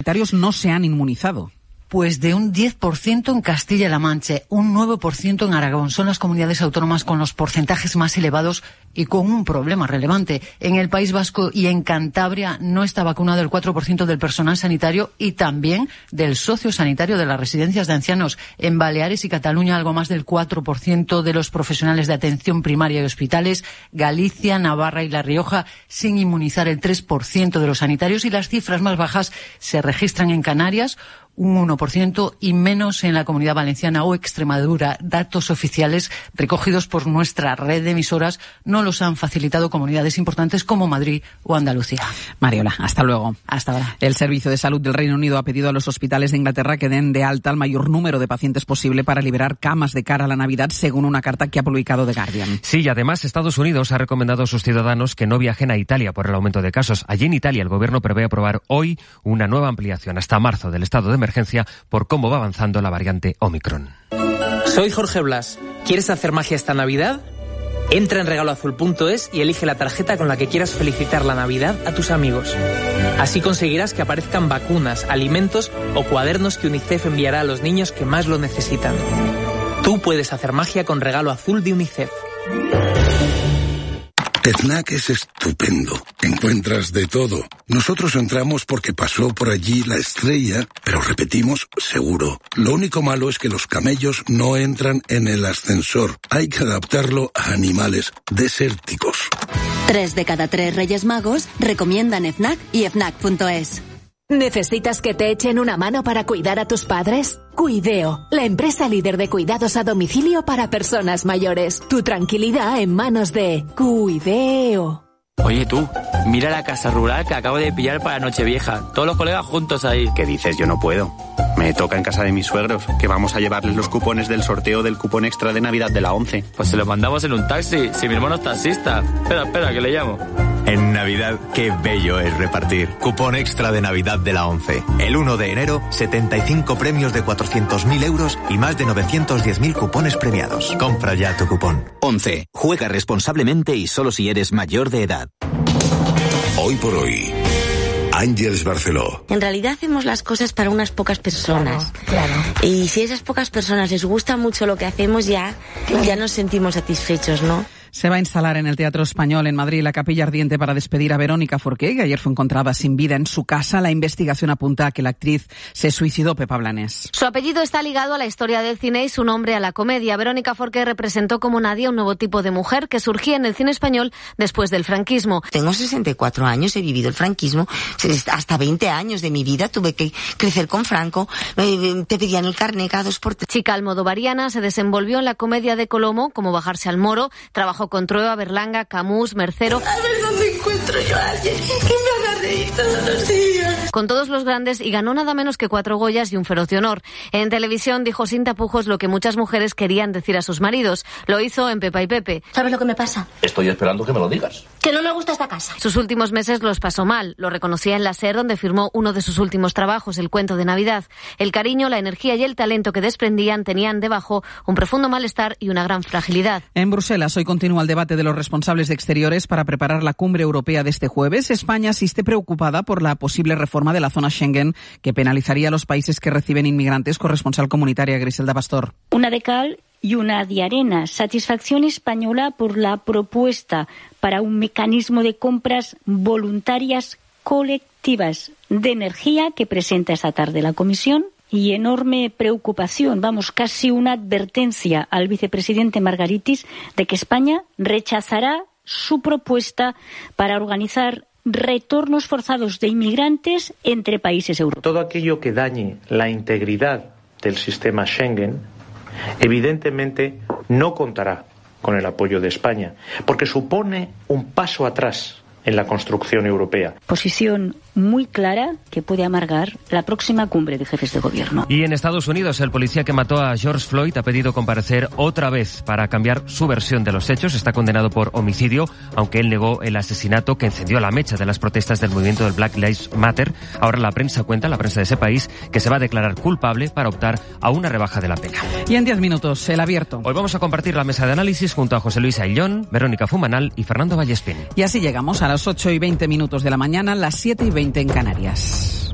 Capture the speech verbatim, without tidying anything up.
sanitarios no se han inmunizado. Pues de un diez por ciento en Castilla-La Mancha, un nueve por ciento en Aragón. Son las comunidades autónomas con los porcentajes más elevados y con un problema relevante. En el País Vasco y en Cantabria no está vacunado el cuatro por ciento del personal sanitario y también del sociosanitario de las residencias de ancianos. En Baleares y Cataluña algo más del cuatro por ciento de los profesionales de atención primaria y hospitales. Galicia, Navarra y La Rioja sin inmunizar el tres por ciento de los sanitarios, y las cifras más bajas se registran en Canarias, un uno por ciento, y menos en la Comunidad Valenciana o Extremadura. Datos oficiales recogidos por nuestra red de emisoras no los han facilitado comunidades importantes como Madrid o Andalucía. Mariola, hasta luego. Hasta ahora. El Servicio de Salud del Reino Unido ha pedido a los hospitales de Inglaterra que den de alta al mayor número de pacientes posible para liberar camas de cara a la Navidad, según una carta que ha publicado The Guardian. Sí, y además Estados Unidos ha recomendado a sus ciudadanos que no viajen a Italia por el aumento de casos. Allí en Italia el gobierno prevé aprobar hoy una nueva ampliación hasta marzo del estado de emergencia por cómo va avanzando la variante Omicron. Soy Jorge Blas. ¿Quieres hacer magia esta Navidad? Entra en regalo azul punto es y elige la tarjeta con la que quieras felicitar la Navidad a tus amigos. Así conseguirás que aparezcan vacunas, alimentos o cuadernos que UNICEF enviará a los niños que más lo necesitan. Tú puedes hacer magia con regalo azul de UNICEF. FNAC es estupendo. Encuentras de todo. Nosotros entramos porque pasó por allí la estrella, pero repetimos, seguro. Lo único malo es que los camellos no entran en el ascensor. Hay que adaptarlo a animales desérticos. Tres de cada tres Reyes Magos recomiendan FNAC y FNAC punto es. ¿Necesitas que te echen una mano para cuidar a tus padres? Cuideo, la empresa líder de cuidados a domicilio para personas mayores. Tu tranquilidad en manos de Cuideo. Oye tú, mira la casa rural que acabo de pillar para Nochevieja. Todos los colegas juntos ahí. ¿Qué dices? Yo no puedo. Me toca en casa de mis suegros, que vamos a llevarles los cupones del sorteo del cupón extra de Navidad de la ONCE. Pues se los mandamos en un taxi, si mi hermano es taxista. Espera, espera, que le llamo. En Navidad, qué bello es repartir. Cupón extra de Navidad de la ONCE. El uno de enero, setenta y cinco premios de cuatrocientos mil euros y más de novecientos diez mil cupones premiados. Compra ya tu cupón. ONCE. Juega responsablemente y solo si eres mayor de edad. Hoy por hoy, Ángeles Barceló. En realidad hacemos las cosas para unas pocas personas. Claro, claro. Y si a esas pocas personas les gusta mucho lo que hacemos, ya, claro. ya nos sentimos satisfechos, ¿no? Se va a instalar en el Teatro Español en Madrid la capilla ardiente para despedir a Verónica Forqué, que ayer fue encontrada sin vida en su casa. La investigación apunta a que la actriz se suicidó. Pepa Blanes. Su apellido está ligado a la historia del cine y su nombre a la comedia. Verónica Forqué representó como nadie un nuevo tipo de mujer que surgía en el cine español después del franquismo. Tengo sesenta y cuatro años, he vivido el franquismo, hasta veinte años de mi vida tuve que crecer con Franco, te pedían el carné cada dos por tres. Chica almodovariana, se desenvolvió en la comedia de Colomo, como Bajarse al Moro, trabajó con Trueba, Berlanga, Camus, Mercero. A ver dónde encuentro yo a alguien que me haga reír todos los días. Con todos los grandes, y ganó nada menos que cuatro Goyas y un Feroz de Honor. En televisión dijo sin tapujos lo que muchas mujeres querían decir a sus maridos. Lo hizo en Pepa y Pepe. ¿Sabes lo que me pasa? Estoy esperando que me lo digas. Que no me gusta esta casa. Sus últimos meses los pasó mal. Lo reconocía en la SER, donde firmó uno de sus últimos trabajos, El cuento de Navidad. El cariño, la energía y el talento que desprendían tenían debajo un profundo malestar y una gran fragilidad. En Bruselas hoy continúa el debate de los responsables de Exteriores para preparar la cumbre europea de este jueves. España asiste preocupada por la posible reforma de la zona Schengen que penalizaría a los países que reciben inmigrantes. Corresponsal comunitaria Griselda Pastor. Una de cal y una de arena. Satisfacción española por la propuesta para un mecanismo de compras voluntarias colectivas de energía que presenta esta tarde la Comisión. Y enorme preocupación, vamos, casi una advertencia al vicepresidente Margaritis de que España rechazará su propuesta para organizar retornos forzados de inmigrantes entre países europeos. Todo aquello que dañe la integridad del sistema Schengen, evidentemente no contará con el apoyo de España, porque supone un paso atrás en la construcción europea. Posición muy clara que puede amargar la próxima cumbre de jefes de gobierno. Y en Estados Unidos, el policía que mató a George Floyd ha pedido comparecer otra vez para cambiar su versión de los hechos. Está condenado por homicidio, aunque él negó el asesinato que encendió la mecha de las protestas del movimiento del Black Lives Matter. Ahora la prensa cuenta, la prensa de ese país, que se va a declarar culpable para optar a una rebaja de la pena. Y en diez minutos, El Abierto. Hoy vamos a compartir la mesa de análisis junto a José Luis Ayllón, Verónica Fumanal y Fernando Vallespín. Y así llegamos a las ocho y veinte minutos de la mañana, las siete y veinte en Canarias.